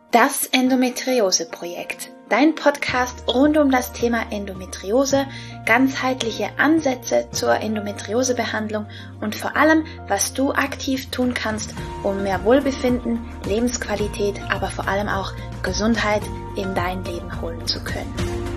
Das Endometriose-Projekt, dein Podcast rund um das Thema Endometriose, ganzheitliche Ansätze zur Endometriosebehandlung und vor allem, was du aktiv tun kannst, um mehr Wohlbefinden, Lebensqualität, aber vor allem auch Gesundheit in dein Leben holen zu können.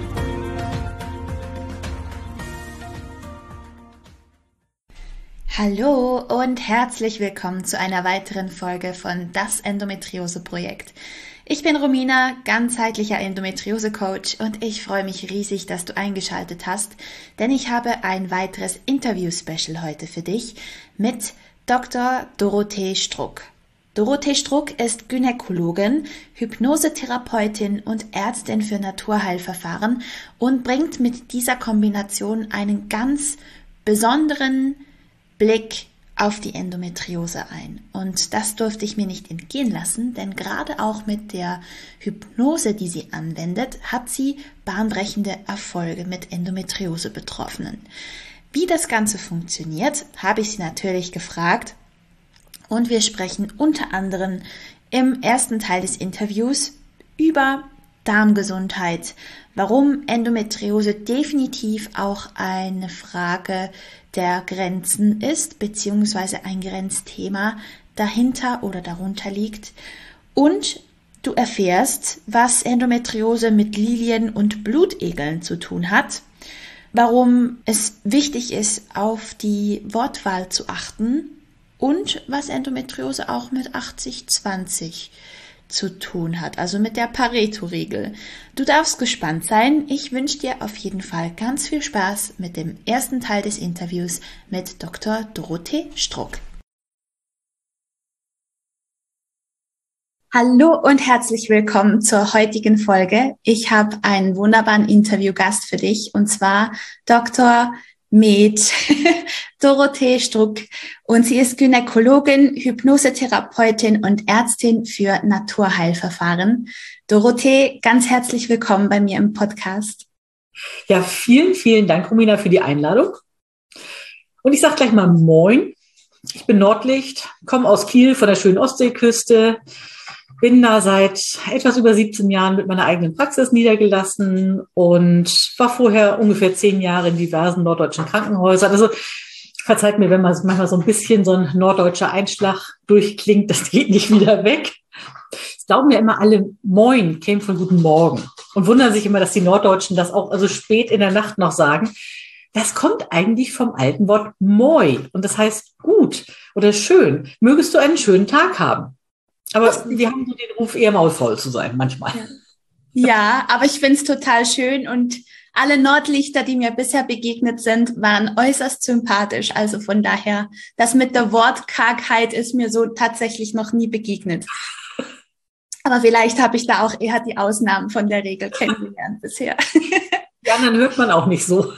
Hallo und herzlich willkommen zu einer weiteren Folge von Das Endometriose-Projekt. Ich bin Romina, ganzheitlicher Endometriose-Coach und ich freue mich riesig, dass du eingeschaltet hast, denn ich habe ein weiteres Interview-Special heute für dich mit Dr. Dorothee Struck. Dorothee Struck ist Gynäkologin, Hypnosetherapeutin und Ärztin für Naturheilverfahren und bringt mit dieser Kombination einen ganz besonderen Blick auf die Endometriose ein. Und das durfte ich mir nicht entgehen lassen, denn gerade auch mit der Hypnose, die sie anwendet, hat sie bahnbrechende Erfolge mit Endometriose-Betroffenen. Wie das Ganze funktioniert, habe ich sie natürlich gefragt und wir sprechen unter anderem im ersten Teil des Interviews über Darmgesundheit, warum Endometriose definitiv auch eine Frage der Grenzen ist, beziehungsweise ein Grenzthema dahinter oder darunter liegt. Und du erfährst, was Endometriose mit Lilien und Blutegeln zu tun hat, warum es wichtig ist, auf die Wortwahl zu achten und was Endometriose auch mit 80-20 zu tun hat, also mit der Pareto-Regel. Du darfst gespannt sein. Ich wünsche dir auf jeden Fall ganz viel Spaß mit dem ersten Teil des Interviews mit Dr. Dorothee Struck. Hallo und herzlich willkommen zur heutigen Folge. Ich habe einen wunderbaren Interviewgast für dich und zwar Dr. Med Dorothee Struck und sie ist Gynäkologin, Hypnosetherapeutin und Ärztin für Naturheilverfahren. Dorothee, ganz herzlich willkommen bei mir im Podcast. Ja, vielen, vielen Dank, Romina, für die Einladung. Und ich sage gleich mal Moin. Ich bin Nordlicht, komme aus Kiel von der schönen Ostseeküste, bin da seit etwas über 17 Jahren mit meiner eigenen Praxis niedergelassen und war vorher ungefähr 10 Jahre in diversen norddeutschen Krankenhäusern. Also verzeiht mir, wenn man manchmal so ein bisschen so ein norddeutscher Einschlag durchklingt, das geht nicht wieder weg. Es glauben ja immer alle, Moin käme von Guten Morgen und wundern sich immer, dass die Norddeutschen das auch also spät in der Nacht noch sagen. Das kommt eigentlich vom alten Wort Moi und das heißt gut oder schön. Mögest du einen schönen Tag haben. Aber wir haben so den Ruf, eher maulvoll zu sein manchmal. Ja, aber ich finde es total schön und alle Nordlichter, die mir bisher begegnet sind, waren äußerst sympathisch. Also von daher, das mit der Wortkargheit ist mir so tatsächlich noch nie begegnet. Aber vielleicht habe ich da auch eher die Ausnahmen von der Regel kennengelernt bisher. Die anderen hört man auch nicht so.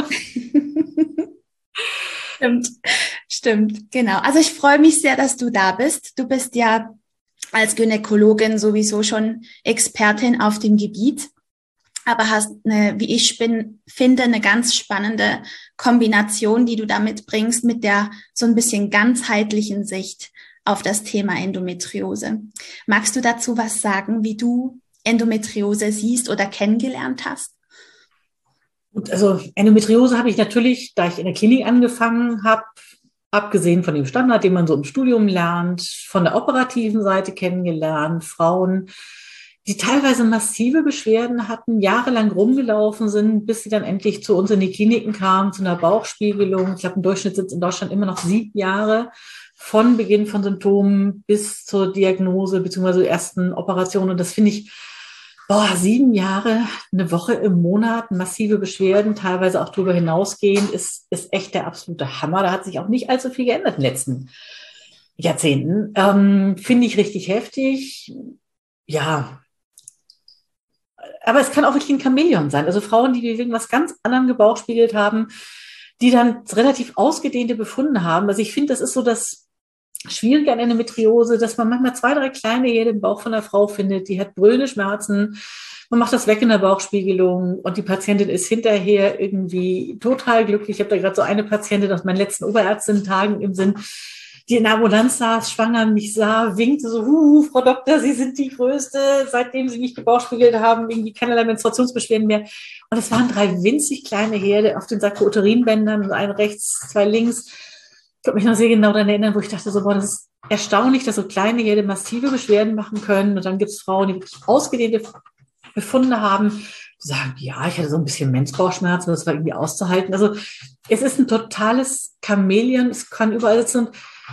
Stimmt, genau. Also ich freue mich sehr, dass du da bist. Du bist ja als Gynäkologin sowieso schon Expertin auf dem Gebiet, aber hast wie ich finde, eine ganz spannende Kombination, die du da mitbringst, mit der so ein bisschen ganzheitlichen Sicht auf das Thema Endometriose. Magst du dazu was sagen, wie du Endometriose siehst oder kennengelernt hast? Gut, also Endometriose habe ich natürlich, da ich in der Klinik angefangen habe, abgesehen von dem Standard, den man so im Studium lernt, von der operativen Seite kennengelernt, Frauen, die teilweise massive Beschwerden hatten, jahrelang rumgelaufen sind, bis sie dann endlich zu uns in die Kliniken kamen, zu einer Bauchspiegelung. Ich glaube, im Durchschnitt sind es in Deutschland immer noch 7 Jahre von Beginn von Symptomen bis zur Diagnose bzw. ersten Operation. Und das finde ich, 7 Jahre, eine Woche im Monat, massive Beschwerden, teilweise auch darüber hinausgehend, ist echt der absolute Hammer. Da hat sich auch nicht allzu viel geändert in den letzten Jahrzehnten. Finde ich richtig heftig. Ja, aber es kann auch wirklich ein Chamäleon sein. Also Frauen, die irgendwas ganz anderem gebauchspiegelt haben, die dann relativ ausgedehnte Befunde haben. Also ich finde, das ist so das Schwierige an Endometriose, dass man manchmal 2, 3 kleine Härchen im Bauch von der Frau findet, die hat brüllende Schmerzen, man macht das weg in der Bauchspiegelung und die Patientin ist hinterher irgendwie total glücklich. Ich habe da gerade so eine Patientin aus meinen letzten Oberärztin-Tagen im Sinn, die in der Ambulanz saß, schwanger, mich sah, winkte so, Frau Doktor, Sie sind die Größte, seitdem Sie mich gebauchspiegelt haben, irgendwie keinerlei Menstruationsbeschwerden mehr. Und es waren 3 winzig kleine Herde auf den Sarkouterin-Bändern, ein rechts, 2 links. Ich kann mich noch sehr genau daran erinnern, wo ich dachte so, boah, das ist erstaunlich, dass so kleine Herde massive Beschwerden machen können. Und dann gibt es Frauen, die wirklich ausgedehnte Befunde haben, die sagen, ja, ich hatte so ein bisschen Menstrualschmerzen, das war irgendwie auszuhalten. Also es ist ein totales Chamäleon, es kann überall sitzen.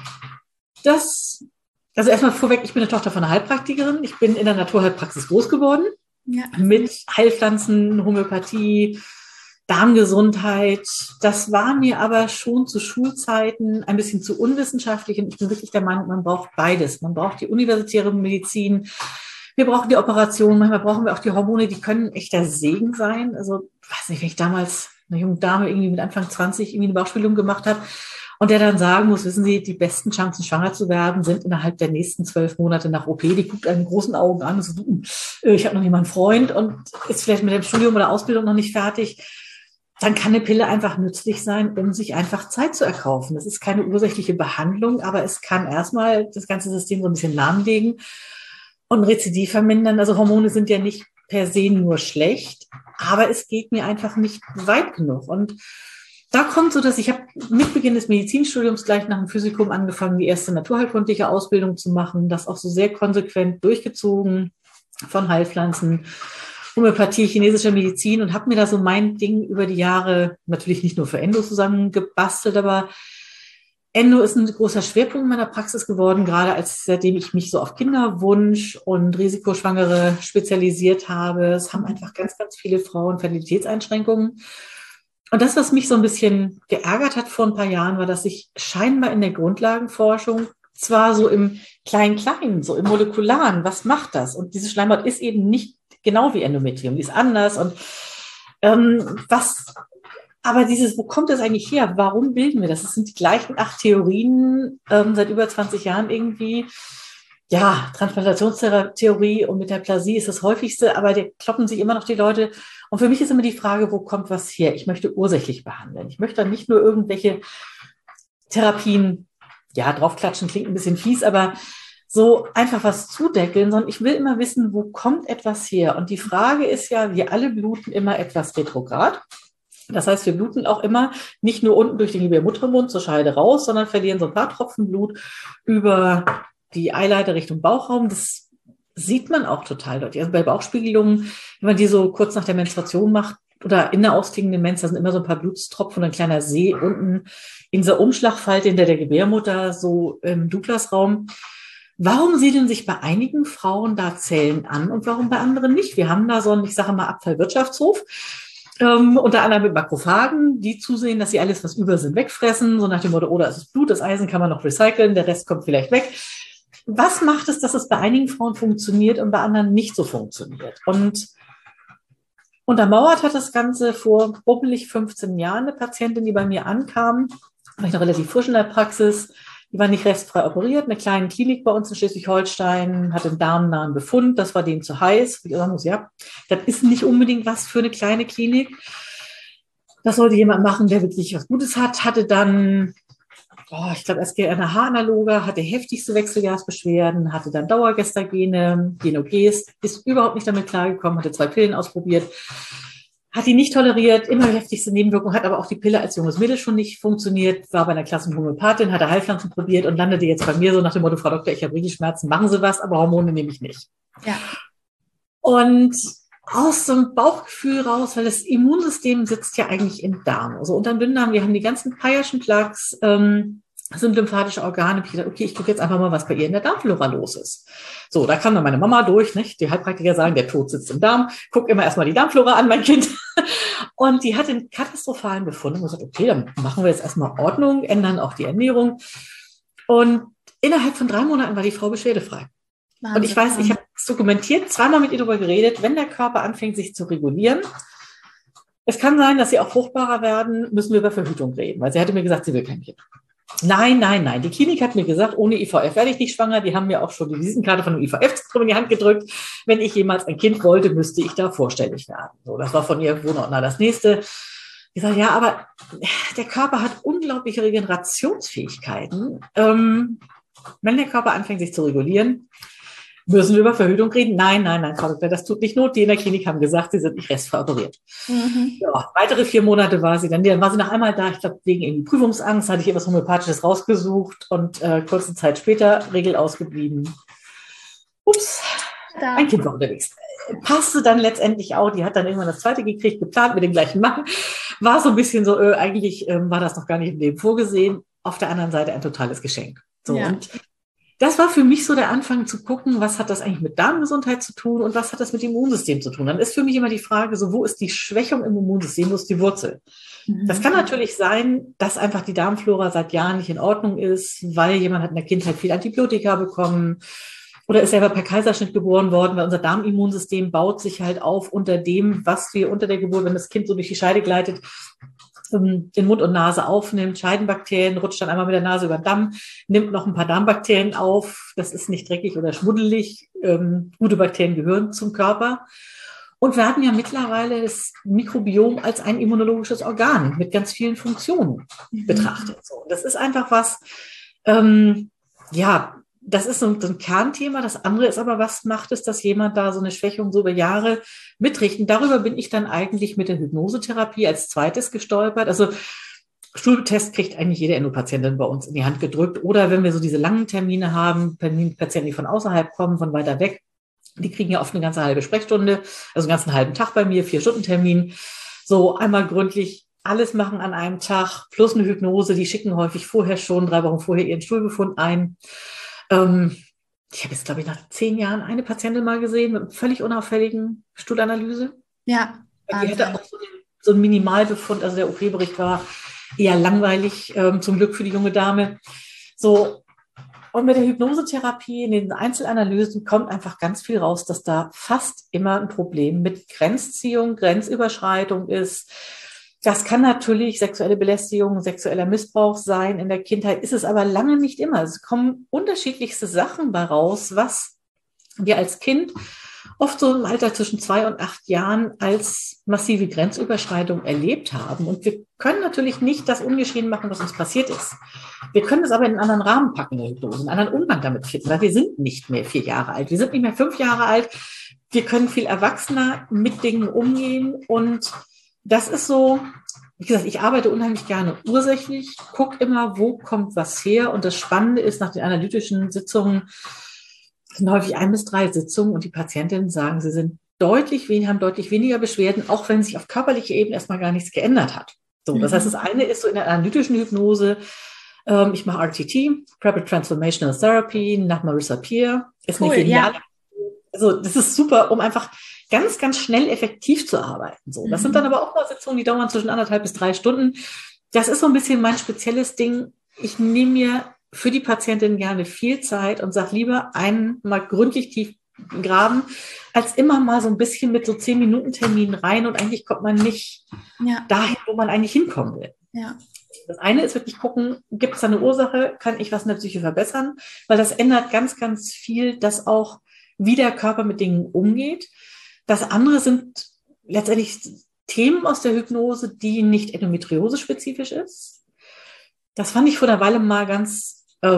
Also erstmal vorweg, ich bin eine Tochter von einer Heilpraktikerin. Ich bin in der Naturheilpraxis groß geworden, mit Heilpflanzen, Homöopathie, Darmgesundheit. Das war mir aber schon zu Schulzeiten ein bisschen zu unwissenschaftlich und ich bin wirklich der Meinung, man braucht beides. Man braucht die universitäre Medizin, wir brauchen die Operation, manchmal brauchen wir auch die Hormone, die können echter Segen sein. Also, ich weiß nicht, wenn ich damals eine junge Dame irgendwie mit Anfang 20 irgendwie eine Bauchspiegelung gemacht habe und der dann sagen muss, wissen Sie, die besten Chancen, schwanger zu werden, sind innerhalb der nächsten 12 Monate nach OP. Die guckt einen großen Augen an und so, ich habe noch nicht mal einen Freund und ist vielleicht mit dem Studium oder Ausbildung noch nicht fertig. Dann kann eine Pille einfach nützlich sein, um sich einfach Zeit zu erkaufen. Das ist keine ursächliche Behandlung, aber es kann erstmal das ganze System so ein bisschen lahmlegen und Rezidiv vermindern. Also Hormone sind ja nicht per se nur schlecht, aber es geht mir einfach nicht weit genug. Und da kommt so, dass ich habe mit Beginn des Medizinstudiums gleich nach dem Physikum angefangen, die erste naturheilkundliche Ausbildung zu machen, das auch so sehr konsequent durchgezogen von Heilpflanzen, Homöopathie, chinesischer Medizin und habe mir da so mein Ding über die Jahre natürlich nicht nur für Endo zusammengebastelt, aber Endo ist ein großer Schwerpunkt meiner Praxis geworden, gerade seitdem ich mich so auf Kinderwunsch und Risikoschwangere spezialisiert habe. Es haben einfach ganz, ganz viele Frauen Fertilitätseinschränkungen. Und das, was mich so ein bisschen geärgert hat vor ein paar Jahren, war, dass ich scheinbar in der Grundlagenforschung zwar so im Klein-Kleinen, so im Molekularen, was macht das? Und diese Schleimhaut ist eben nicht genau wie Endometrium, die ist anders. Und aber wo kommt das eigentlich her? Warum bilden wir das? Das sind die gleichen 8 Theorien seit über 20 Jahren irgendwie. Ja, Transplantationstheorie und Metaplasie ist das häufigste, aber da kloppen sich immer noch die Leute. Und für mich ist immer die Frage, wo kommt was her? Ich möchte ursächlich behandeln. Ich möchte dann nicht nur irgendwelche Therapien, ja, draufklatschen klingt ein bisschen fies, aber so einfach was zudeckeln, sondern ich will immer wissen, wo kommt etwas her? Und die Frage ist ja, wir alle bluten immer etwas retrograd. Das heißt, wir bluten auch immer nicht nur unten durch den Gebärmuttermund zur Scheide raus, sondern verlieren so ein paar Tropfen Blut über die Eileiter Richtung Bauchraum. Das sieht man auch total deutlich. Also bei Bauchspiegelungen, wenn man die so kurz nach der Menstruation macht oder in der ausklingenden Mens, da sind immer so ein paar Blutstropfen und ein kleiner See unten in dieser Umschlagfalte hinter der Gebärmutter, so im Douglasraum. Warum siedeln sich bei einigen Frauen da Zellen an und warum bei anderen nicht? Wir haben da so einen, ich sage mal, Abfallwirtschaftshof. Unter anderem mit Makrophagen, die zusehen, dass sie alles, was über sind, wegfressen. So nach dem Motto, oder es ist Blut, das Eisen kann man noch recyceln, der Rest kommt vielleicht weg. Was macht es, dass es bei einigen Frauen funktioniert und bei anderen nicht so funktioniert? Und untermauert hat das Ganze vor bubbelig 15 Jahren eine Patientin, die bei mir ankam, war ich noch relativ frisch in der Praxis, die war nicht restfrei operiert, eine kleine Klinik bei uns in Schleswig-Holstein, hatte einen darmnahen Befund, das war denen zu heiß. Ich sagen muss, ja, das ist nicht unbedingt was für eine kleine Klinik. Das sollte jemand machen, der wirklich was Gutes hat. Hatte dann, ich glaube, erst eine Haaranaloge, hatte heftigste Wechseljahrsbeschwerden, hatte dann Dauergestagene, Genogest, ist überhaupt nicht damit klargekommen, hatte 2 Pillen ausprobiert, hat die nicht toleriert, immer heftigste Nebenwirkung, hat aber auch die Pille als junges Mädel schon nicht funktioniert, war bei einer klassischen Homöopathin, hatte Heilpflanzen probiert und landete jetzt bei mir so nach dem Motto, Frau Doktor, ich habe Rückenschmerzen, machen Sie was, aber Hormone nehme ich nicht. Ja. Und aus so einem Bauchgefühl raus, weil das Immunsystem sitzt ja eigentlich im Darm. Also unterm Dünndarm, wir haben die ganzen Peyer'schen Plaques, sind lymphatische Organe. Ich dachte, okay, ich gucke jetzt einfach mal, was bei ihr in der Darmflora los ist. So, da kam dann meine Mama durch, nicht? Die Heilpraktiker sagen, der Tod sitzt im Darm. Guck immer erstmal die Darmflora an, mein Kind. Und die hatte einen katastrophalen Befund und gesagt, okay, dann machen wir jetzt erstmal Ordnung, ändern auch die Ernährung. Und innerhalb von 3 Monaten war die Frau beschwerdefrei. Wahnsinn. Und ich weiß, ich habe es dokumentiert, 2-mal mit ihr darüber geredet, wenn der Körper anfängt, sich zu regulieren. Es kann sein, dass sie auch fruchtbarer werden, müssen wir über Verhütung reden, weil sie hatte mir gesagt, sie will kein Kind. Nein. Die Klinik hat mir gesagt, ohne IVF werde ich nicht schwanger. Die haben mir auch schon die Visitenkarte von dem IVF-Zentrum in die Hand gedrückt. Wenn ich jemals ein Kind wollte, müsste ich da vorstellig werden. So, das war von ihr Wohnordner das nächste. Ich sage, ja, aber der Körper hat unglaubliche Regenerationsfähigkeiten. Wenn der Körper anfängt, sich zu regulieren, müssen wir über Verhütung reden? Nein, Frau Doktor, das tut nicht Not. Die in der Klinik haben gesagt, sie sind nicht restveroperiert. Ja, weitere 4 Monate war sie dann. Dann war sie noch einmal da. Ich glaube, wegen irgendwie Prüfungsangst hatte ich etwas Homöopathisches rausgesucht und kurze Zeit später Regel ausgeblieben. Ups, ein Kind war unterwegs. Passte dann letztendlich auch. Die hat dann irgendwann das zweite gekriegt, geplant mit dem gleichen Mann. War so ein bisschen so, eigentlich war das noch gar nicht im Leben vorgesehen. Auf der anderen Seite ein totales Geschenk. So, ja. Und das war für mich so der Anfang zu gucken, was hat das eigentlich mit Darmgesundheit zu tun und was hat das mit dem Immunsystem zu tun. Dann ist für mich immer die Frage, so, wo ist die Schwächung im Immunsystem, wo ist die Wurzel? Das kann natürlich sein, dass einfach die Darmflora seit Jahren nicht in Ordnung ist, weil jemand hat in der Kindheit viel Antibiotika bekommen oder ist selber per Kaiserschnitt geboren worden, weil unser Darmimmunsystem baut sich halt auf unter dem, was wir unter der Geburt, wenn das Kind so durch die Scheide gleitet, in Mund und Nase aufnimmt, Scheidenbakterien, rutscht dann einmal mit der Nase über den Damm, nimmt noch ein paar Darmbakterien auf, das ist nicht dreckig oder schmuddelig, gute Bakterien gehören zum Körper. Und wir hatten ja mittlerweile das Mikrobiom als ein immunologisches Organ mit ganz vielen Funktionen betrachtet. So, das ist einfach was, das ist so ein Kernthema. Das andere ist aber, was macht es, dass jemand da so eine Schwächung so über Jahre mitträgt? Und darüber bin ich dann eigentlich mit der Hypnosetherapie als zweites gestolpert. Also Stuhltest kriegt eigentlich jede Endopatientin bei uns in die Hand gedrückt. Oder wenn wir so diese langen Termine haben, Patienten, die von außerhalb kommen, von weiter weg, die kriegen ja oft eine ganze halbe Sprechstunde, also einen ganzen halben Tag bei mir, 4-Stunden-Termin. So einmal gründlich alles machen an einem Tag, plus eine Hypnose. Die schicken häufig vorher schon, 3 Wochen vorher ihren Stuhlbefund ein. Ich habe jetzt, glaube ich, nach 10 Jahren eine Patientin mal gesehen mit einer völlig unauffälligen Stuhlanalyse. Ja. Die hatte auch so einen Minimalbefund, also der OP-Bericht war eher langweilig, zum Glück für die junge Dame. So, und mit der Hypnosetherapie in den Einzelanalysen kommt einfach ganz viel raus, dass da fast immer ein Problem mit Grenzziehung, Grenzüberschreitung ist. Das kann natürlich sexuelle Belästigung, sexueller Missbrauch sein. In der Kindheit ist es aber lange nicht immer. Es kommen unterschiedlichste Sachen bei raus, was wir als Kind oft so im Alter zwischen 2 und 8 Jahren als massive Grenzüberschreitung erlebt haben. Und wir können natürlich nicht das ungeschehen machen, was uns passiert ist. Wir können es aber in einen anderen Rahmen packen, in der Hypnose, einen anderen Umgang damit finden, weil wir sind nicht mehr 4 Jahre alt. Wir sind nicht mehr 5 Jahre alt. Wir können viel erwachsener mit Dingen umgehen und das ist so, wie gesagt, ich arbeite unheimlich gerne ursächlich, gucke immer, wo kommt was her. Und das Spannende ist, nach den analytischen Sitzungen sind häufig 1 bis 3 Sitzungen und die Patientinnen sagen, sie sind haben deutlich weniger Beschwerden, auch wenn sich auf körperlicher Ebene erstmal gar nichts geändert hat. So, das heißt, das eine ist so in der analytischen Hypnose, ich mache RTT, Rapid Transformational Therapy, nach Marissa Peer. Ist eine geniale. Ja. Also das ist super, um einfach ganz, ganz schnell effektiv zu arbeiten. So, das sind dann aber auch mal Sitzungen, die dauern zwischen 1,5 bis 3 Stunden. Das ist so ein bisschen mein spezielles Ding. Ich nehme mir für die Patientin gerne viel Zeit und sage lieber einmal gründlich tief graben, als immer mal so ein bisschen mit so 10-Minuten-Terminen rein und eigentlich kommt man nicht dahin, wo man eigentlich hinkommen will. Ja. Das eine ist wirklich gucken, gibt es da eine Ursache, kann ich was in der Psyche verbessern? Weil das ändert ganz, ganz viel, dass auch wie der Körper mit Dingen umgeht. Das andere sind letztendlich Themen aus der Hypnose, die nicht endometriose-spezifisch ist. Das fand ich vor einer Weile mal ganz,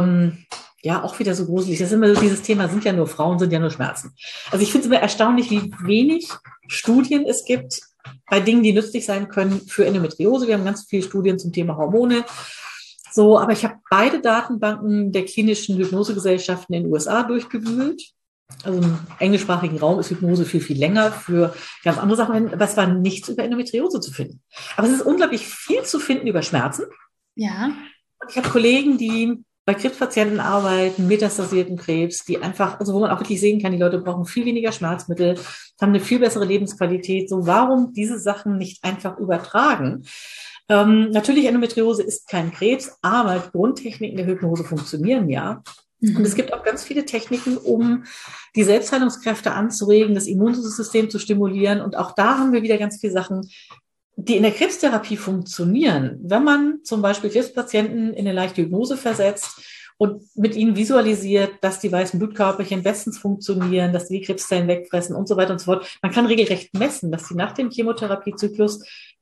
auch wieder so gruselig. Das ist immer so dieses Thema, sind ja nur Frauen, sind ja nur Schmerzen. Also ich finde es immer erstaunlich, wie wenig Studien es gibt bei Dingen, die nützlich sein können für Endometriose. Wir haben ganz viele Studien zum Thema Hormone. So, aber ich habe beide Datenbanken der klinischen Hypnosegesellschaften in den USA durchgewühlt. Also im englischsprachigen Raum ist Hypnose viel, viel länger für ganz andere Sachen, aber es war nichts über Endometriose zu finden. Aber es ist unglaublich viel zu finden über Schmerzen. Ja. Und ich habe Kollegen, die bei Krebspatienten arbeiten, metastasierten Krebs, die einfach, also wo man auch wirklich sehen kann, die Leute brauchen viel weniger Schmerzmittel, haben eine viel bessere Lebensqualität. So, warum diese Sachen nicht einfach übertragen? Natürlich, Endometriose ist kein Krebs, aber Grundtechniken der Hypnose funktionieren ja. Und es gibt auch ganz viele Techniken, um die Selbstheilungskräfte anzuregen, das Immunsystem zu stimulieren. Und auch da haben wir wieder ganz viele Sachen, die in der Krebstherapie funktionieren. Wenn man zum Beispiel Krebspatienten in eine leichte Hypnose versetzt und mit ihnen visualisiert, dass die weißen Blutkörperchen bestens funktionieren, dass die Krebszellen wegfressen und so weiter und so fort. Man kann regelrecht messen, dass sie nach dem Chemotherapiezyklus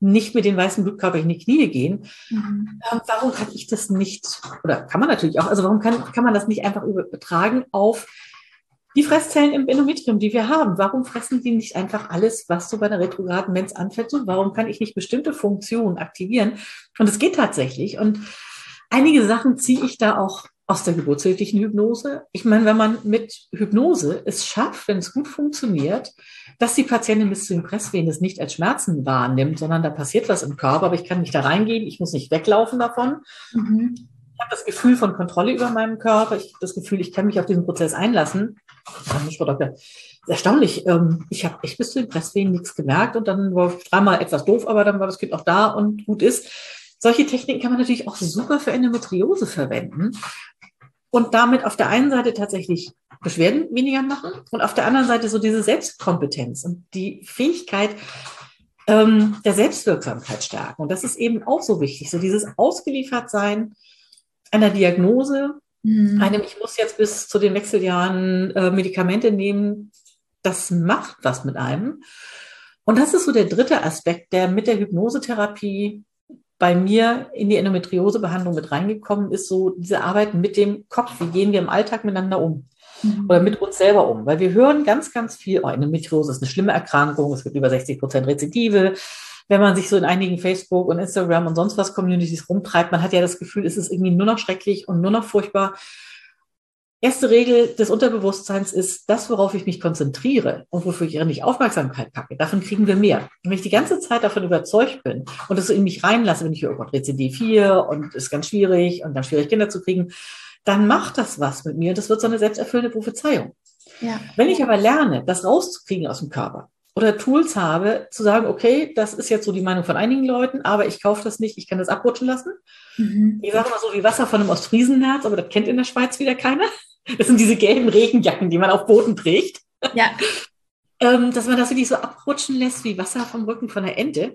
nicht mit den weißen Blutkörper in die Knie gehen. Warum kann ich das nicht, oder kann man natürlich auch, also warum kann man das nicht einfach übertragen auf die Fresszellen im Endometrium, die wir haben? Warum fressen die nicht einfach alles, was so bei einer retrograden Mens anfällt? So, warum kann ich nicht bestimmte Funktionen aktivieren? Und es geht tatsächlich. Und einige Sachen ziehe ich da auch aus der geburtshilflichen Hypnose. Ich meine, wenn man mit Hypnose es schafft, wenn es gut funktioniert, dass die Patientin bis zu den Presswehen das nicht als Schmerzen wahrnimmt, sondern da passiert was im Körper, aber ich kann nicht da reingehen, ich muss nicht weglaufen davon. Ich habe das Gefühl von Kontrolle über meinen Körper, ich habe das Gefühl, ich kann mich auf diesen Prozess einlassen. Frau Doktor, erstaunlich, ich habe echt bis zu den Presswehen nichts gemerkt und dann war dreimal etwas doof, aber dann war das Kind auch da und gut ist. Solche Techniken kann man natürlich auch super für Endometriose verwenden und damit auf der einen Seite tatsächlich Beschwerden weniger machen und auf der anderen Seite so diese Selbstkompetenz und die Fähigkeit der Selbstwirksamkeit stärken. Und das ist eben auch so wichtig, so dieses Ausgeliefertsein einer Diagnose, ich muss jetzt bis zu den Wechseljahren Medikamente nehmen, das macht was mit einem. Und das ist so der dritte Aspekt, der mit der Hypnosetherapie bei mir in die Endometriosebehandlung mit reingekommen ist, so diese Arbeit mit dem Kopf. Wie gehen wir im Alltag miteinander um? Oder mit uns selber um? Weil wir hören ganz, ganz viel, Endometriose ist eine schlimme Erkrankung, es gibt über 60% Rezidive. Wenn man sich so in einigen Facebook und Instagram und sonst was Communities rumtreibt, man hat ja das Gefühl, es ist irgendwie nur noch schrecklich und nur noch furchtbar. Erste Regel des Unterbewusstseins ist, das, worauf ich mich konzentriere und wofür ich nicht Aufmerksamkeit packe, davon kriegen wir mehr. Und wenn ich die ganze Zeit davon überzeugt bin und das so in mich reinlasse, wenn ich höre, oh Gott, Rezidiv 4 und ist ganz schwierig und ganz schwierig Kinder zu kriegen, dann macht das was mit mir. Das wird so eine selbsterfüllende Prophezeiung. Ja. Wenn ich aber lerne, das rauszukriegen aus dem Körper oder Tools habe, zu sagen, okay, das ist jetzt so die Meinung von einigen Leuten, aber ich kaufe das nicht, ich kann das abrutschen lassen. Ich sage mal so wie Wasser von einem Ostfriesenherz, aber das kennt in der Schweiz wieder keiner. Das sind diese gelben Regenjacken, die man auf Booten trägt. Ja. Dass man das wirklich so abrutschen lässt wie Wasser vom Rücken von einer Ente.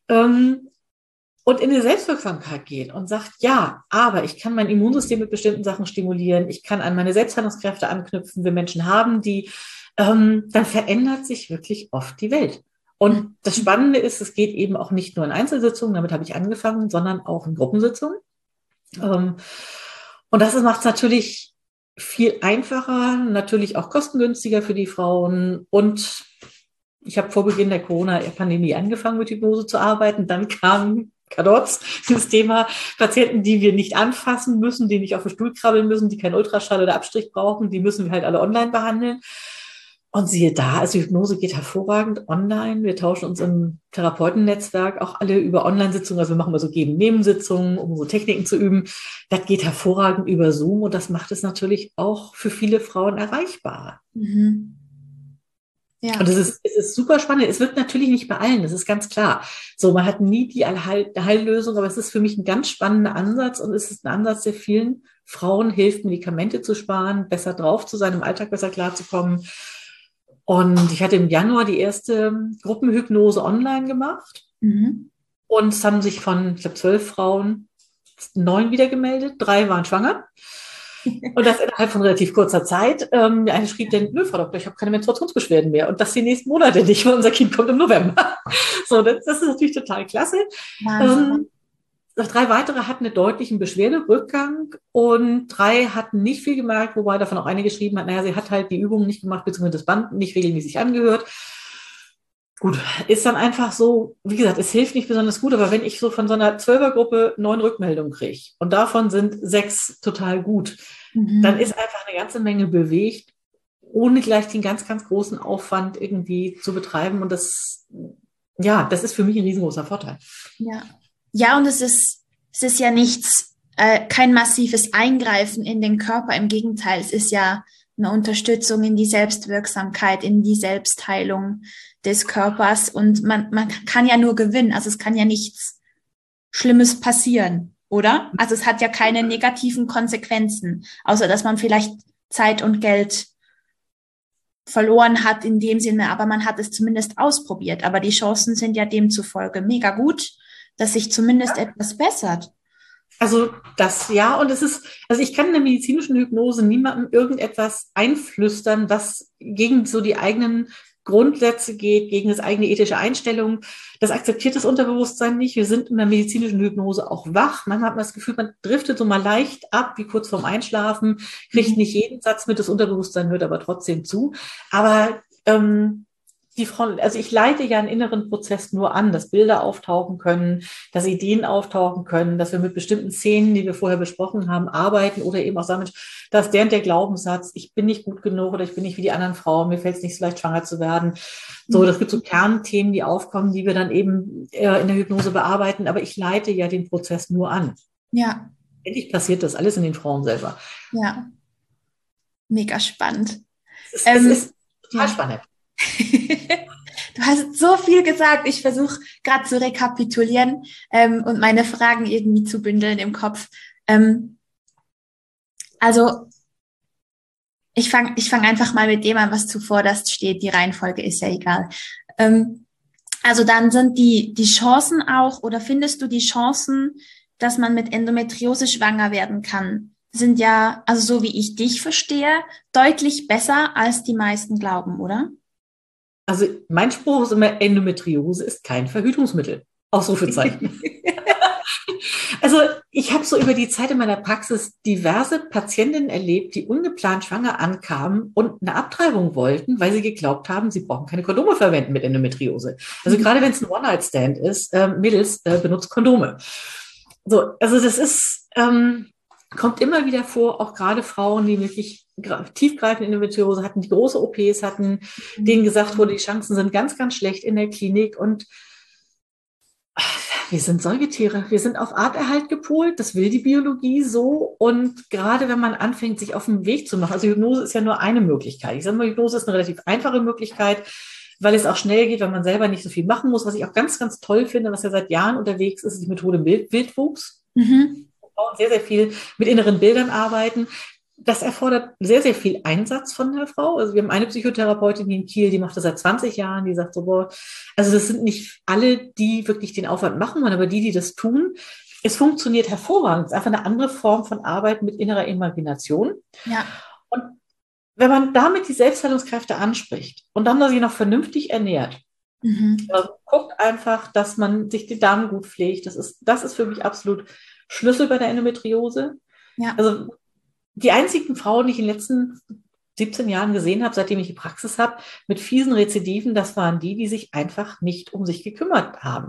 Und in die Selbstwirksamkeit geht und sagt, ja, aber ich kann mein Immunsystem mit bestimmten Sachen stimulieren, ich kann an meine Selbstheilungskräfte anknüpfen, wir Menschen haben die, dann verändert sich wirklich oft die Welt. Und das Spannende ist, es geht eben auch nicht nur in Einzelsitzungen, damit habe ich angefangen, sondern auch in Gruppensitzungen. Und das macht es natürlich viel einfacher, natürlich auch kostengünstiger für die Frauen. Und ich habe vor Beginn der Corona-Pandemie angefangen, mit Hypnose zu arbeiten. Dann kam Kadotz, das Thema Patienten, die wir nicht anfassen müssen, die nicht auf den Stuhl krabbeln müssen, die keinen Ultraschall oder Abstrich brauchen, die müssen wir halt alle online behandeln. Und siehe da, also Hypnose geht hervorragend online. Wir tauschen uns im Therapeutennetzwerk auch alle über Online-Sitzungen. Also wir machen mal so Geben-Nehmen-Sitzungen, um so Techniken zu üben. Das geht hervorragend über Zoom und das macht es natürlich auch für viele Frauen erreichbar. Ja. Und es ist super spannend. Es wird natürlich nicht bei allen, das ist ganz klar. So, man hat nie die Heillösung, aber es ist für mich ein ganz spannender Ansatz und es ist ein Ansatz, der vielen Frauen hilft, Medikamente zu sparen, besser drauf zu sein, im Alltag besser klarzukommen. Und ich hatte im Januar die erste Gruppenhypnose online gemacht. Und es haben sich von, ich glaube, 12 Frauen 9 wieder gemeldet, 3 waren schwanger. Und das innerhalb von relativ kurzer Zeit. Eine schrieb dann, nö, Frau Doktor, ich habe keine Menstruationsbeschwerden mehr. Und das die nächsten Monate nicht, weil unser Kind kommt im November. So, das ist natürlich total klasse. 3 weitere hatten einen deutlichen Beschwerderückgang und 3 hatten nicht viel gemerkt, wobei davon auch eine geschrieben hat, naja, sie hat halt die Übungen nicht gemacht, beziehungsweise das Band nicht regelmäßig angehört. Gut, ist dann einfach so, wie gesagt, es hilft nicht besonders gut, aber wenn ich so von so einer 12er-Gruppe 9 Rückmeldungen kriege und davon sind 6 total gut, dann ist einfach eine ganze Menge bewegt, ohne gleich den ganz, ganz großen Aufwand irgendwie zu betreiben. Und das ist für mich ein riesengroßer Vorteil. Ja, und es ist ja nichts, kein massives Eingreifen in den Körper. Im Gegenteil, es ist ja eine Unterstützung in die Selbstwirksamkeit, in die Selbstheilung des Körpers. Und man kann ja nur gewinnen. Also es kann ja nichts Schlimmes passieren, oder? Also es hat ja keine negativen Konsequenzen, außer dass man vielleicht Zeit und Geld verloren hat in dem Sinne, aber man hat es zumindest ausprobiert. Aber die Chancen sind ja demzufolge mega gut, dass sich zumindest etwas bessert. Also das ja, und es ist, also ich kann in der medizinischen Hypnose niemandem irgendetwas einflüstern, was gegen so die eigenen Grundsätze geht, gegen das eigene ethische Einstellung. Das akzeptiert das Unterbewusstsein nicht. Wir sind in der medizinischen Hypnose auch wach. Manchmal hat man das Gefühl, man driftet so mal leicht ab, wie kurz vorm Einschlafen, kriegt nicht jeden Satz mit, das Unterbewusstsein hört aber trotzdem zu. Aber die Frau, also ich leite ja einen inneren Prozess nur an, dass Bilder auftauchen können, dass Ideen auftauchen können, dass wir mit bestimmten Szenen, die wir vorher besprochen haben, arbeiten oder eben auch sagen, dass der Glaubenssatz, ich bin nicht gut genug oder ich bin nicht wie die anderen Frauen, mir fällt es nicht so leicht, schwanger zu werden. So, das gibt so Kernthemen, die aufkommen, die wir dann eben in der Hypnose bearbeiten, aber ich leite ja den Prozess nur an. Ja. Endlich passiert das alles in den Frauen selber. Ja. Mega spannend. Es ist total spannend. Du hast so viel gesagt. Ich versuche gerade zu rekapitulieren und meine Fragen irgendwie zu bündeln im Kopf. Also ich fang einfach mal mit dem an, was zuvor das steht. Die Reihenfolge ist ja egal. Also dann sind die Chancen auch, oder findest du die Chancen, dass man mit Endometriose schwanger werden kann, sind ja, also so wie ich dich verstehe, deutlich besser, als die meisten glauben, oder? Also mein Spruch ist immer, Endometriose ist kein Verhütungsmittel. Ausrufezeichen. Also ich habe so über die Zeit in meiner Praxis diverse Patientinnen erlebt, die ungeplant schwanger ankamen und eine Abtreibung wollten, weil sie geglaubt haben, sie brauchen keine Kondome verwenden mit Endometriose. Also gerade wenn es ein One-Night-Stand ist, Mädels, benutzt Kondome. So, also das ist, kommt immer wieder vor, auch gerade Frauen, die wirklich tiefgreifende Endometriose hatten, die große OPs hatten, denen gesagt wurde, die Chancen sind ganz, ganz schlecht in der Klinik und wir sind Säugetiere, wir sind auf Arterhalt gepolt, das will die Biologie so und gerade wenn man anfängt, sich auf den Weg zu machen, also Hypnose ist ja nur eine Möglichkeit. Ich sage mal, Hypnose ist eine relativ einfache Möglichkeit, weil es auch schnell geht, weil man selber nicht so viel machen muss. Was ich auch ganz, ganz toll finde, was ja seit Jahren unterwegs ist, ist die Methode Wildwuchs. Frauen sehr, sehr viel mit inneren Bildern arbeiten. Das erfordert sehr, sehr viel Einsatz von der Frau. Also wir haben eine Psychotherapeutin hier in Kiel, die macht das seit 20 Jahren, die sagt so, boah, also das sind nicht alle, die wirklich den Aufwand machen wollen, aber die das tun, es funktioniert hervorragend. Es ist einfach eine andere Form von Arbeit mit innerer Imagination. Ja. Und wenn man damit die Selbstheilungskräfte anspricht und dann sich noch vernünftig ernährt, also guckt einfach, dass man sich die Darm gut pflegt. Das ist für mich absolut Schlüssel bei der Endometriose. Ja. Also die einzigen Frauen, die ich in den letzten 17 Jahren gesehen habe, seitdem ich die Praxis habe, mit fiesen Rezidiven, das waren die sich einfach nicht um sich gekümmert haben.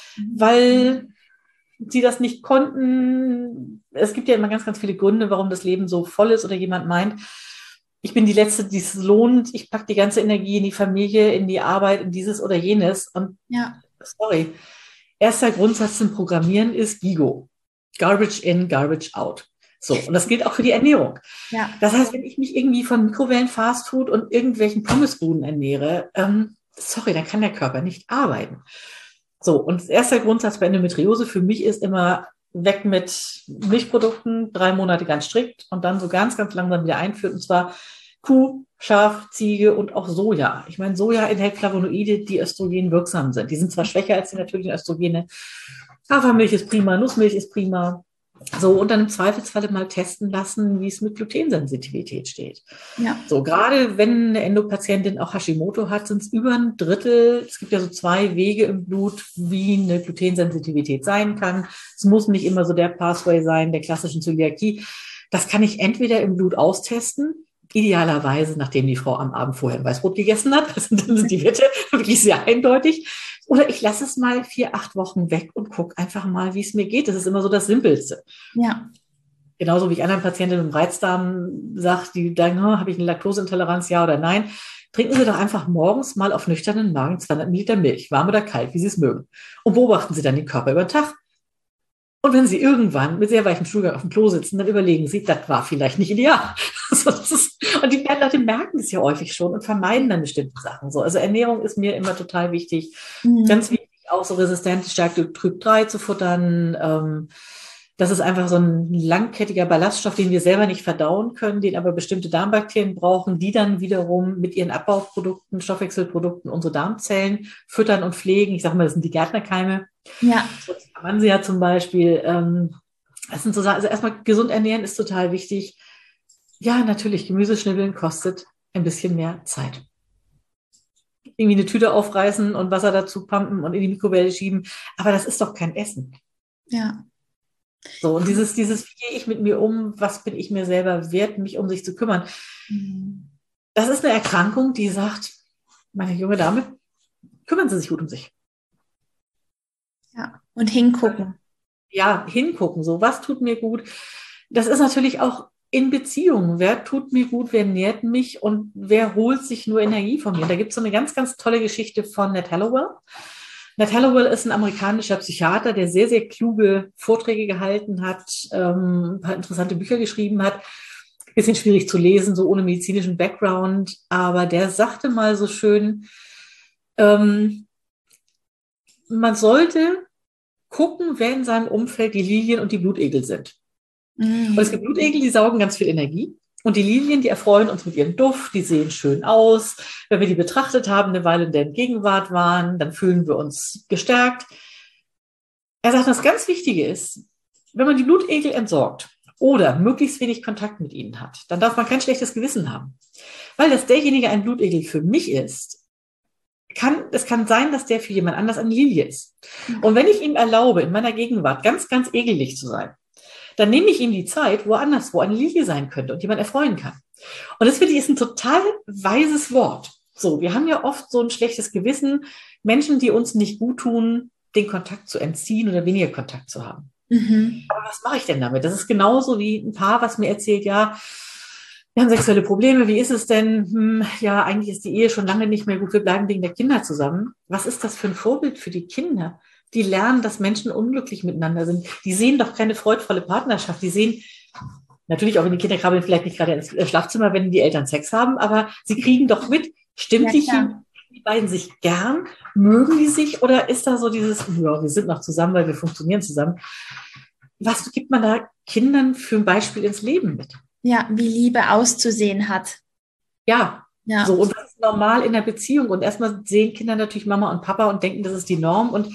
Weil sie das nicht konnten. Es gibt ja immer ganz, ganz viele Gründe, warum das Leben so voll ist oder jemand meint, ich bin die Letzte, die es lohnt, ich packe die ganze Energie in die Familie, in die Arbeit, in dieses oder jenes. Und sorry, erster Grundsatz zum Programmieren ist GIGO. Garbage in, garbage out. So, und das gilt auch für die Ernährung. Ja. Das heißt, wenn ich mich irgendwie von Mikrowellen, Fastfood und irgendwelchen Pommesbuden ernähre, sorry, dann kann der Körper nicht arbeiten. So, und erster Grundsatz bei Endometriose für mich ist immer weg mit Milchprodukten, 3 Monate ganz strikt und dann so ganz, ganz langsam wieder einführen. Und zwar Kuh, Schaf, Ziege und auch Soja. Ich meine, Soja enthält Flavonoide, die östrogenwirksam sind. Die sind zwar schwächer als die natürlichen Östrogene. Hafermilch ist prima, Nussmilch ist prima. So, und dann im Zweifelsfalle mal testen lassen, wie es mit Glutensensitivität steht. Ja. So, gerade wenn eine Endopatientin auch Hashimoto hat, sind es über ein Drittel. Es gibt ja so 2 Wege im Blut, wie eine Glutensensitivität sein kann. Es muss nicht immer so der Pathway sein, der klassischen Zöliakie. Das kann ich entweder im Blut austesten, idealerweise, nachdem die Frau am Abend vorher ein Weißbrot gegessen hat. Dann sind die Werte wirklich sehr eindeutig. Oder ich lasse es mal 4-8 Wochen weg und gucke einfach mal, wie es mir geht. Das ist immer so das Simpelste. Ja. Genauso wie ich anderen Patientinnen mit dem Reizdarm sage, die sagen, habe ich eine Laktoseintoleranz, ja oder nein. Trinken Sie doch einfach morgens mal auf nüchternen Magen 200 Milliliter Milch, warm oder kalt, wie Sie es mögen. Und beobachten Sie dann den Körper über den Tag. Und wenn Sie irgendwann mit sehr weichem Stuhlgang auf dem Klo sitzen, dann überlegen Sie, das war vielleicht nicht ideal. Und die Leute merken das ja häufig schon und vermeiden dann bestimmte Sachen. So, also Ernährung ist mir immer total wichtig. Ganz wichtig, auch so resistent starke Typ 3 zu futtern. Das ist einfach so ein langkettiger Ballaststoff, den wir selber nicht verdauen können, den aber bestimmte Darmbakterien brauchen, die dann wiederum mit ihren Abbauprodukten, Stoffwechselprodukten unsere Darmzellen füttern und pflegen. Ich sage mal, das sind die Gärtnerkeime. Ja. Das kann man sie ja zum Beispiel. Das sind so Sachen, also erstmal gesund ernähren ist total wichtig. Ja, natürlich, Gemüseschnibbeln kostet ein bisschen mehr Zeit. irgendwie eine Tüte aufreißen und Wasser dazu pumpen und in die Mikrowelle schieben. Aber das ist doch kein Essen. Ja. So, und dieses, wie gehe ich mit mir um, was bin ich mir selber wert, mich um sich zu kümmern. Das ist eine Erkrankung, die sagt, meine junge Dame, kümmern Sie sich gut um sich. Ja, und hingucken. Ja, hingucken, so, was tut mir gut. Das ist natürlich auch in Beziehungen. Wer tut mir gut, wer nährt mich und wer holt sich nur Energie von mir? Da gibt es so eine ganz, ganz tolle Geschichte von Nat Hallowell. Nat Hallowell ist ein amerikanischer Psychiater, der sehr, sehr kluge Vorträge gehalten hat, ein paar interessante Bücher geschrieben hat. Bisschen schwierig zu lesen, so ohne medizinischen Background. Aber der sagte mal so schön, man sollte gucken, wer in seinem Umfeld die Lilien und die Blutegel sind. Und es gibt Blutegel, die saugen ganz viel Energie. Und die Lilien, die erfreuen uns mit ihrem Duft, die sehen schön aus. Wenn wir die betrachtet haben, eine Weile in der Gegenwart waren, dann fühlen wir uns gestärkt. Er sagt, das ganz Wichtige ist, wenn man die Blutegel entsorgt oder möglichst wenig Kontakt mit ihnen hat, dann darf man kein schlechtes Gewissen haben. Weil dass derjenige ein Blutegel für mich ist, es kann sein, dass der für jemand anders eine Lilie ist. Und wenn ich ihm erlaube, in meiner Gegenwart ganz, ganz ekelig zu sein, dann nehme ich ihm die Zeit, woanders, wo eine Lilie sein könnte und jemand erfreuen kann. Und das finde ich ist ein total weises Wort. So, wir haben ja oft so ein schlechtes Gewissen, Menschen, die uns nicht gut tun, den Kontakt zu entziehen oder weniger Kontakt zu haben. Aber was mache ich denn damit? Das ist genauso wie ein Paar, was mir erzählt, ja, wir haben sexuelle Probleme, wie ist es denn? Ja, eigentlich ist die Ehe schon lange nicht mehr gut, wir bleiben wegen der Kinder zusammen. Was ist das für ein Vorbild für die Kinder? Die lernen, dass Menschen unglücklich miteinander sind. Die sehen doch keine freudvolle Partnerschaft. Die sehen, natürlich auch wenn die Kinder krabbeln, vielleicht nicht gerade ins Schlafzimmer, wenn die Eltern Sex haben, aber sie kriegen doch mit, stimmt die beiden sich gern? Mögen die sich? Oder ist da so dieses, ja, wir sind noch zusammen, weil wir funktionieren zusammen? Was gibt man da Kindern für ein Beispiel ins Leben mit? Ja, wie Liebe auszusehen hat. Ja. So, und das ist normal in der Beziehung. Und erstmal sehen Kinder natürlich Mama und Papa und denken, das ist die Norm. Und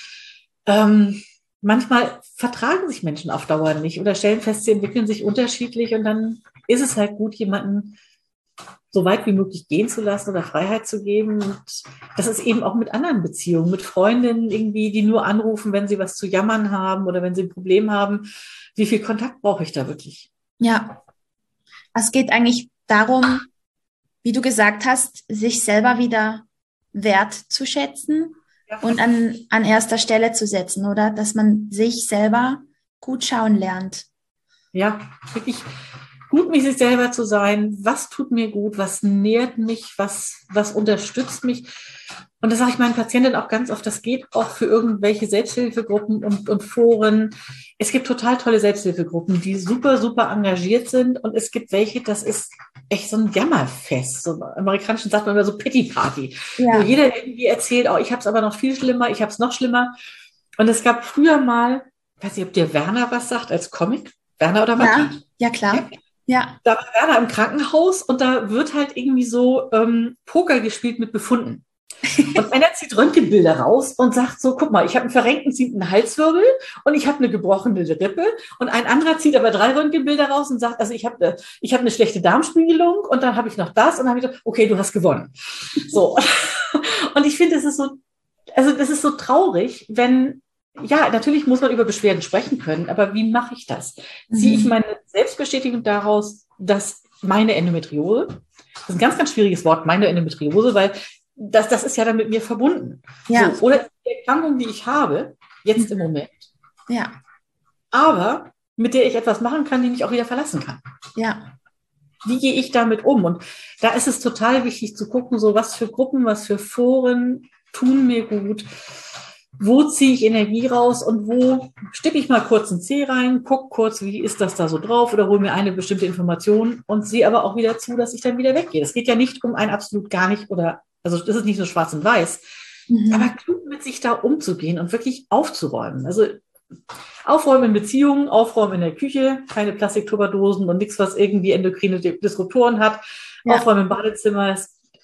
manchmal vertragen sich Menschen auf Dauer nicht oder stellen fest, sie entwickeln sich unterschiedlich. Und dann ist es halt gut, jemanden so weit wie möglich gehen zu lassen oder Freiheit zu geben. Und das ist eben auch mit anderen Beziehungen, mit Freundinnen irgendwie, die nur anrufen, wenn sie was zu jammern haben oder wenn sie ein Problem haben. Wie viel Kontakt brauche ich da wirklich? Ja, es geht eigentlich darum, wie du gesagt hast, sich selber wieder wertzuschätzen und an erster Stelle zu setzen, oder? Dass man sich selber gut schauen lernt. Ja, wirklich gut mit sich selber zu sein. Was tut mir gut? Was nährt mich? Was unterstützt mich? Und das sage ich meinen Patienten auch ganz oft, das geht auch für irgendwelche Selbsthilfegruppen und Foren. Es gibt total tolle Selbsthilfegruppen, die super, super engagiert sind. Und es gibt welche, das ist echt so ein Jammerfest. So im Amerikanischen sagt man immer so Pity Party. Wo jeder irgendwie erzählt, oh, ich habe es aber noch viel schlimmer, ich habe es noch schlimmer. Und es gab früher mal, ich weiß nicht, ob dir Werner was sagt als Comic. Werner oder was? Ja, klar. Ja. Da war Werner im Krankenhaus und da wird halt irgendwie so Poker gespielt mit Befunden. Und einer zieht Röntgenbilder raus und sagt so, guck mal, ich habe einen verrenkten 7. Halswirbel und ich habe eine gebrochene Rippe. Und ein anderer zieht aber 3 Röntgenbilder raus und sagt, also ich habe eine schlechte Darmspiegelung und dann habe ich noch das und dann habe ich gedacht, okay, du hast gewonnen. So. Und ich finde, das ist so traurig, wenn, ja, natürlich muss man über Beschwerden sprechen können, aber wie mache ich das? Ziehe ich meine Selbstbestätigung daraus, dass meine Endometriose, das ist ein ganz, ganz schwieriges Wort, meine Endometriose, weil das ist ja dann mit mir verbunden. Ja. So, oder die Erkrankung, die ich habe, jetzt im Moment. Ja. Aber mit der ich etwas machen kann, die mich auch wieder verlassen kann. Ja. Wie gehe ich damit um? Und da ist es total wichtig zu gucken, so was für Gruppen, was für Foren tun mir gut. Wo ziehe ich Energie raus und wo stecke ich mal kurz einen Zeh rein, guck kurz, wie ist das da so drauf oder hole mir eine bestimmte Information und sehe aber auch wieder zu, dass ich dann wieder weggehe. Das geht ja nicht um ein absolut gar nicht oder, also das ist nicht nur schwarz und weiß, aber klug mit sich da umzugehen und wirklich aufzuräumen. Also aufräumen in Beziehungen, aufräumen in der Küche, keine Plastiktupperdosen und nichts, was irgendwie endokrine Disruptoren hat. Ja. Aufräumen im Badezimmer,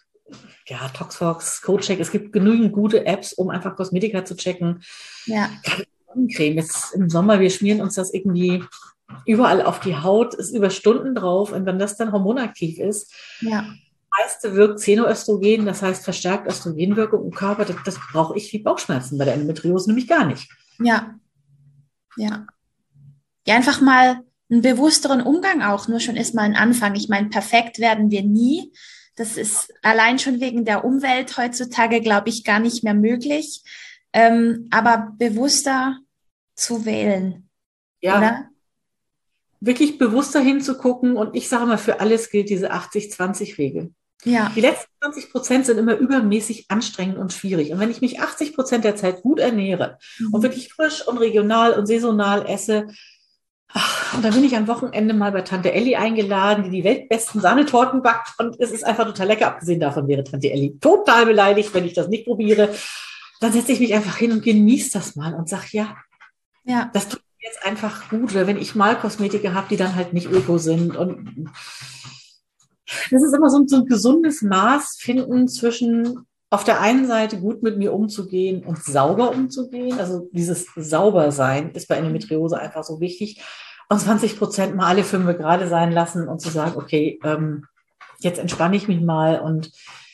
ja, Toxfox, CodeCheck, es gibt genügend gute Apps, um einfach Kosmetika zu checken. Ja. Gerade Sonnencreme, jetzt im Sommer, wir schmieren uns das irgendwie überall auf die Haut, ist über Stunden drauf und wenn das dann hormonaktiv ist, meiste wirkt Xenoöstrogen, das heißt verstärkt Östrogenwirkung im Körper. Das brauche ich wie Bauchschmerzen bei der Endometriose nämlich gar nicht. Ja, ja. Ja, einfach mal einen bewussteren Umgang auch, nur schon ist mal ein Anfang. Ich meine, perfekt werden wir nie. Das ist allein schon wegen der Umwelt heutzutage, glaube ich, gar nicht mehr möglich. Aber bewusster zu wählen, Ja, oder? wirklich bewusster hinzugucken. Und ich sage mal, für alles gilt diese 80-20-Regel. Ja, Die letzten 20% sind immer übermäßig anstrengend und schwierig. Und wenn ich mich 80% der Zeit gut ernähre und wirklich frisch und regional und saisonal esse, und dann bin ich am Wochenende mal bei Tante Elli eingeladen, die weltbesten Sahnetorten backt. Und es ist einfach total lecker. Abgesehen davon wäre Tante Elli total beleidigt, wenn ich das nicht probiere. Dann setze ich mich einfach hin und genieße das mal und sage, ja, das tut mir jetzt einfach gut. Oder wenn ich mal Kosmetika habe, die dann halt nicht öko sind. Und das ist immer so ein gesundes Maß finden zwischen auf der einen Seite gut mit mir umzugehen und sauber umzugehen. Also dieses Saubersein ist bei Endometriose einfach so wichtig. Und 20% mal alle 5 gerade sein lassen und zu sagen, okay, jetzt entspanne ich mich mal. Und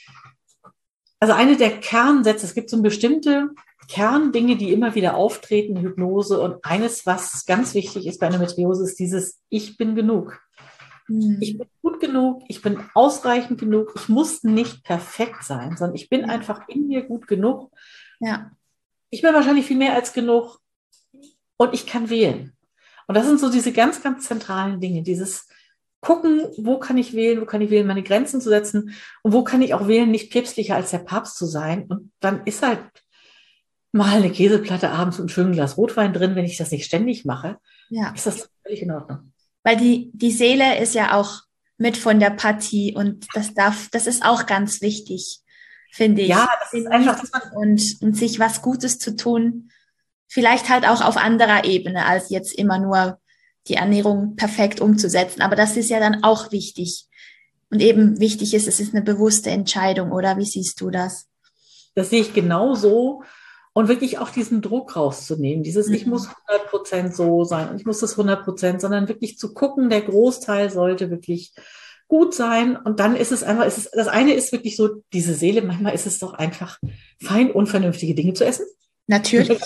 also eine der Kernsätze, es gibt so bestimmte Kerndinge, die immer wieder auftreten in Hypnose. Und eines, was ganz wichtig ist bei Endometriose, ist dieses Ich bin genug. Ich bin gut genug, ich bin ausreichend genug, ich muss nicht perfekt sein, sondern ich bin einfach in mir gut genug. ja, Ich bin wahrscheinlich viel mehr als genug und ich kann wählen. Und das sind so diese ganz, ganz zentralen Dinge, dieses Gucken, wo kann ich wählen, meine Grenzen zu setzen und wo kann ich auch wählen, nicht päpstlicher als der Papst zu sein. Und dann ist halt mal eine Käseplatte abends und ein schönes Glas Rotwein drin, wenn ich das nicht ständig mache, ja. ist das völlig in Ordnung. Weil die Seele ist ja auch mit von der Partie und das ist auch ganz wichtig, finde ich. Ja, das ist einfach, dass man und sich was Gutes zu tun, vielleicht halt auch auf anderer Ebene, als jetzt immer nur die Ernährung perfekt umzusetzen. Aber das ist ja dann auch wichtig. Und eben wichtig ist, es ist eine bewusste Entscheidung, oder? Wie siehst du das? Das sehe ich genauso. Und wirklich auch diesen Druck rauszunehmen, dieses ich muss 100% so sein und ich muss das 100%, sondern wirklich zu gucken, der Großteil sollte wirklich gut sein. Und dann ist es einfach, das eine ist wirklich so, diese Seele, manchmal ist es doch einfach fein, unvernünftige Dinge zu essen. Natürlich.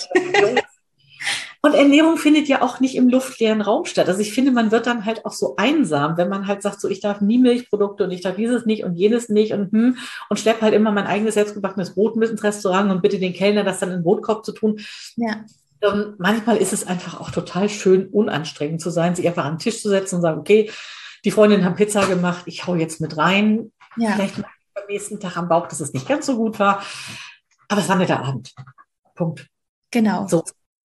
Und Ernährung findet ja auch nicht im luftleeren Raum statt. Also ich finde, man wird dann halt auch so einsam, wenn man halt sagt, so ich darf nie Milchprodukte und ich darf dieses nicht und jenes nicht und schleppe halt immer mein eigenes selbstgebackenes Brot mit ins Restaurant und bitte den Kellner, das dann in den Brotkorb zu tun. Ja. Manchmal ist es einfach auch total schön unanstrengend zu sein, sich einfach an den Tisch zu setzen und sagen, okay, die Freundinnen haben Pizza gemacht, ich hau jetzt mit rein. Ja. Vielleicht am nächsten Tag am Bauch, dass es nicht ganz so gut war. Aber es war ein netter Abend. Punkt. Genau. So.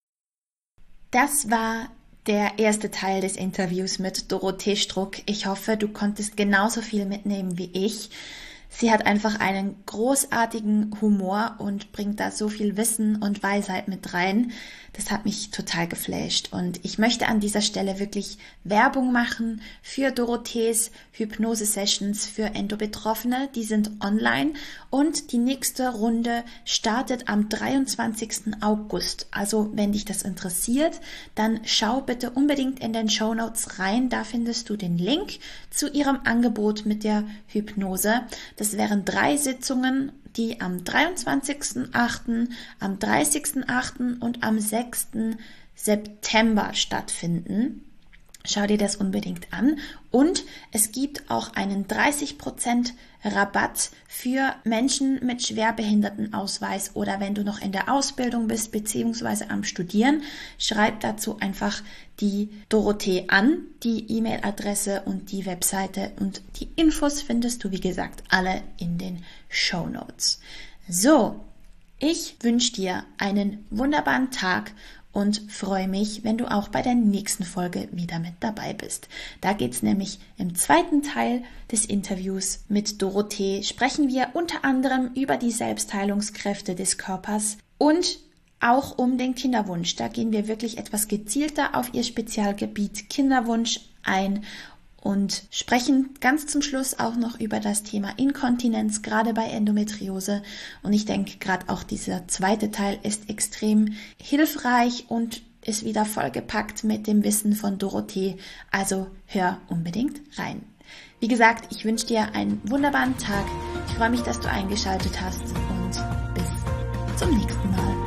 Das war der erste Teil des Interviews mit Dorothee Struck. Ich hoffe, du konntest genauso viel mitnehmen wie ich. Sie hat einfach einen großartigen Humor und bringt da so viel Wissen und Weisheit mit rein. Das hat mich total geflasht. Und ich möchte an dieser Stelle wirklich Werbung machen für Dorothees Hypnose-Sessions für Endobetroffene. Die sind online und die nächste Runde startet am 23. August. Also wenn dich das interessiert, dann schau bitte unbedingt in den Shownotes rein. Da findest du den Link zu ihrem Angebot mit der Hypnose. Das wären 3 Sitzungen, die am 23.08., am 30.08. und am 6. September stattfinden. Schau dir das unbedingt an. Und es gibt auch einen 30% Rabatt für Menschen mit Schwerbehindertenausweis oder wenn du noch in der Ausbildung bist beziehungsweise am Studieren, schreib dazu einfach die Dorothee an, die E-Mail-Adresse und die Webseite und die Infos findest du, wie gesagt, alle in den Shownotes. So, ich wünsche dir einen wunderbaren Tag und freue mich, wenn du auch bei der nächsten Folge wieder mit dabei bist. Da geht's nämlich im zweiten Teil des Interviews mit Dorothee. Sprechen wir unter anderem über die Selbstheilungskräfte des Körpers und auch um den Kinderwunsch. Da gehen wir wirklich etwas gezielter auf ihr Spezialgebiet Kinderwunsch ein und sprechen ganz zum Schluss auch noch über das Thema Inkontinenz, gerade bei Endometriose. Und ich denke, gerade auch dieser zweite Teil ist extrem hilfreich und ist wieder vollgepackt mit dem Wissen von Dorothee. Also hör unbedingt rein. Wie gesagt, ich wünsche dir einen wunderbaren Tag. Ich freue mich, dass du eingeschaltet hast und bis zum nächsten Mal.